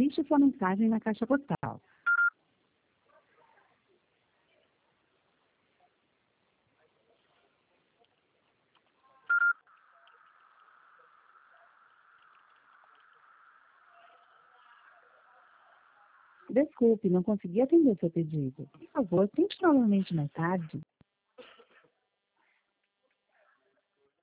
Deixe sua mensagem na caixa postal. Desculpe, não consegui atender seu pedido. Por favor, tente novamente mais tarde.